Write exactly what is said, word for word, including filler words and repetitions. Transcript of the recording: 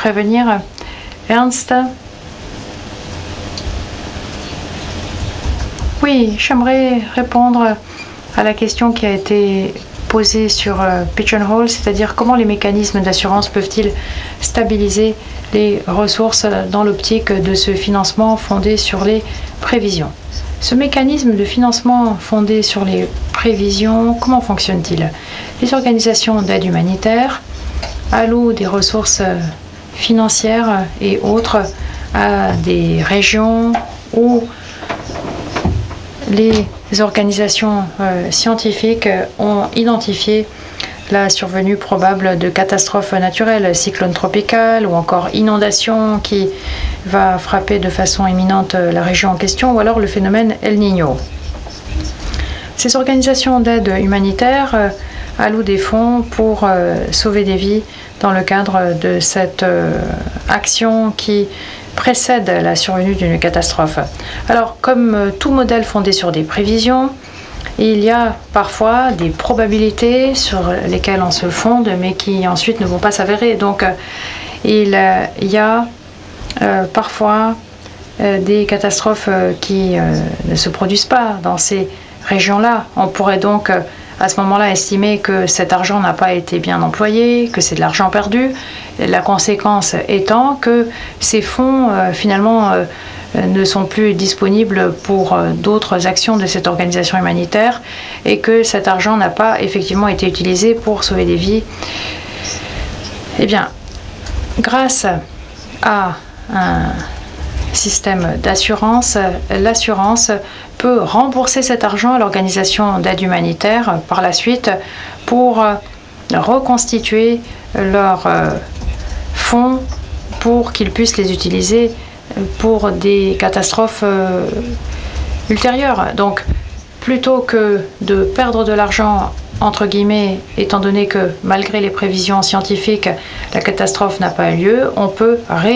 prévenir. Ernst? Oui, j'aimerais répondre à la question qui a été posée sur euh, Pigeonhole, c'est-à-dire comment les mécanismes d'assurance peuvent-ils stabiliser les ressources dans l'optique de ce financement fondé sur les prévisions. Ce mécanisme de financement fondé sur les prévisions, comment fonctionne-t-il? Les organisations d'aide humanitaire allouent des ressources financières et autres à des régions où les organisations euh, scientifiques ont identifié la survenue probable de catastrophes naturelles, cyclones tropicales ou encore inondations qui va frapper de façon imminente la région en question, ou alors le phénomène El Niño. Ces organisations d'aide humanitaire euh, allouent des fonds pour euh, sauver des vies dans le cadre de cette euh, action qui précède la survenue d'une catastrophe. Alors, comme euh, tout modèle fondé sur des prévisions, il y a parfois des probabilités sur lesquelles on se fonde, mais qui ensuite ne vont pas s'avérer. Donc, euh, il euh, y a euh, parfois euh, des catastrophes euh, qui euh, ne se produisent pas dans ces régions-là. On pourrait donc euh, à ce moment-là estimer que cet argent n'a pas été bien employé, que c'est de l'argent perdu. La conséquence étant que ces fonds, euh, finalement, euh, ne sont plus disponibles pour euh, d'autres actions de cette organisation humanitaire et que cet argent n'a pas effectivement été utilisé pour sauver des vies. Eh bien, grâce à un système d'assurance, l'assurance peut rembourser cet argent à l'organisation d'aide humanitaire par la suite pour reconstituer leurs fonds pour qu'ils puissent les utiliser pour des catastrophes ultérieures. Donc, plutôt que de perdre de l'argent, entre guillemets, étant donné que malgré les prévisions scientifiques, la catastrophe n'a pas eu lieu, on peut ré